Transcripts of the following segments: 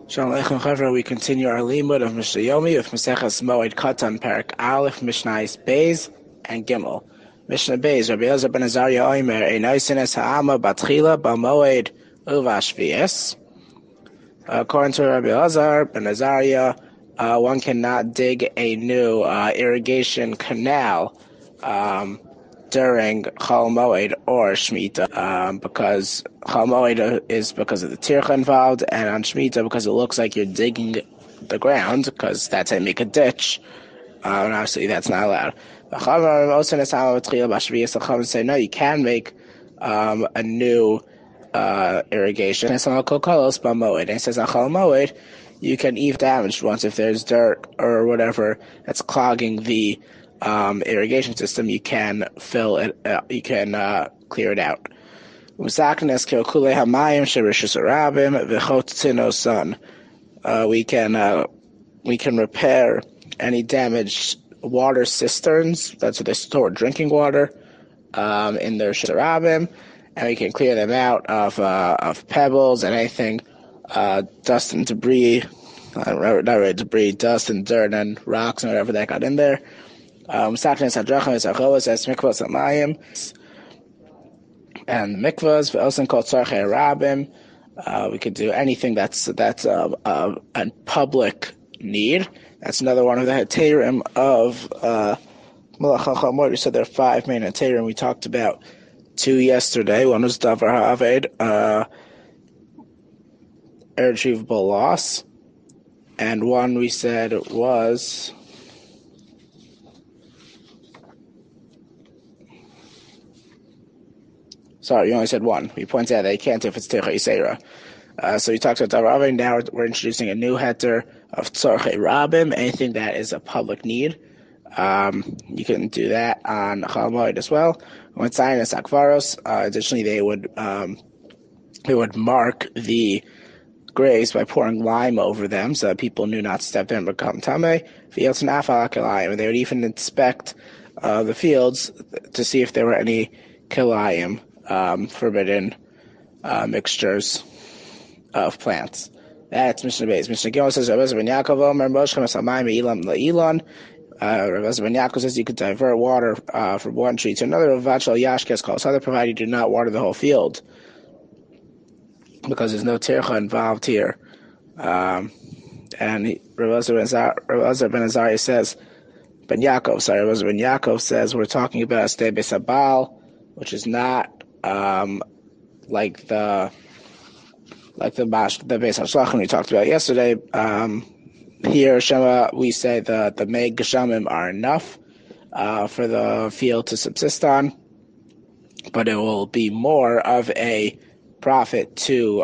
Shalom Aleichem Chavra. We continue our limud of Mishnah Yomi with Maseches Moed Katan Perak Aleph Mishnais Beis and Gimel. Mishnah Beis Rabbi Elazar ben Azariah Oimer Einoisines Ha'ama Batchila B'Moed Uvashvies. According to Rabbi Elazar ben Azariah, one cannot dig a new irrigation canal during Chol Moed or Shemitah, because Chol Moed is because of the tircha involved, and on Shemitah because it looks like you're digging the ground, because that's how you make a ditch, and obviously that's not allowed. The Chachamim say no, you can make a new irrigation. And it says on Chol Moed, you can even damage once if there's dirt or whatever that's clogging the irrigation system. You can fill it. You can clear it out. We can repair any damaged water cisterns. That's where they store drinking water in their sharabim, and we can clear them out of pebbles and anything, dust and debris. Not really debris, dust and dirt and rocks and whatever that got in there. And the mikvahs, called tzarchei rabim. We could do anything that's a public need. That's another one of the heterim of Melech HaChamor. We said there are 5 main heterim. We talked about 2 yesterday. One was davar ha'aved, irretrievable loss, and one we said was sorry, you only said one. We pointed out that you can't do if it's tircha yisera. So we talked about davar ha'aved. Now we're introducing a new heter of tzarchei rabim, anything that is a public need. You can do that on Chol Moed as well. When Tzayin is akvaros, additionally they would mark the graves by pouring lime over them so that people knew not to step in and become tameh. And they would even inspect the fields to see if there were any kilayim, forbidden mixtures of plants. That's Mishnah Beis. Mishnah Gimel says, Rabbi Elazar ben Yaakov Omer Moshchem Esamayim Me'ilam La'ilan. Rabbi Elazar ben Yaakov says you could divert water from one tree to another. Rav Vachal Yashkes calls other, provided you do not water the whole field, because there's no tircha involved here. And Rabbi Elazar ben Azariah says, Rabbi Elazar ben Yaakov says we're talking about Stei Beis Habal, which is not like the Beis HaShlachim we talked about yesterday. Here, Shema, we say the Meg Geshamim are enough for the field to subsist on, but it will be more of a profit to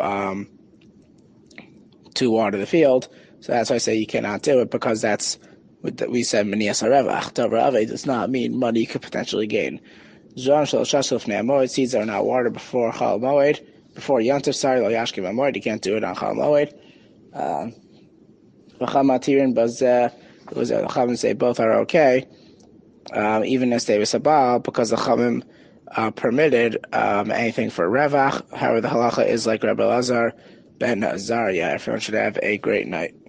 water the field. So that's why I say you cannot do it, because that's what we said. Minias harevach. Davar does not mean money you could potentially gain. Seeds are not watered before Chol Moed, before Yontif. Sorry, lo yashkim Moed. You can't do it on Chol Moed. The Chachamim say both are okay, even as Davis Abal, because the Chachamim permitted anything for Revach. However, the halacha is like Rabbi Elazar ben Azariah. Everyone should have a great night.